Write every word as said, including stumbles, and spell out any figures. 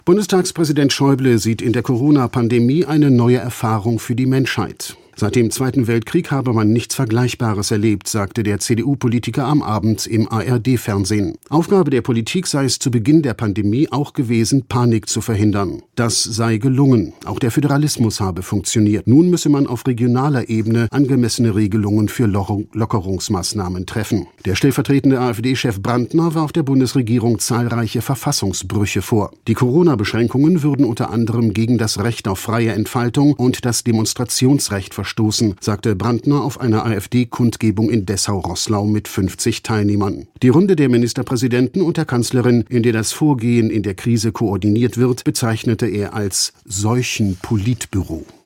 Bundestagspräsident Schäuble sieht in der Corona-Pandemie eine neue Erfahrung für die Menschheit. Seit dem Zweiten Weltkrieg habe man nichts Vergleichbares erlebt, sagte der C D U-Politiker am Abend im A R D-Fernsehen. Aufgabe der Politik sei es zu Beginn der Pandemie auch gewesen, Panik zu verhindern. Das sei gelungen. Auch der Föderalismus habe funktioniert. Nun müsse man auf regionaler Ebene angemessene Regelungen für Lockerungsmaßnahmen treffen. Der stellvertretende AfD-Chef Brandner warf der Bundesregierung zahlreiche Verfassungsbrüche vor. Die Corona-Beschränkungen würden unter anderem gegen das Recht auf freie Entfaltung und das Demonstrationsrecht verstoßen, sagte Brandner auf einer AfD-Kundgebung in Dessau-Roßlau mit fünfzig Teilnehmern. Die Runde der Ministerpräsidenten und der Kanzlerin, in der das Vorgehen in der Krise koordiniert wird, bezeichnete er als Seuchenpolitbüro.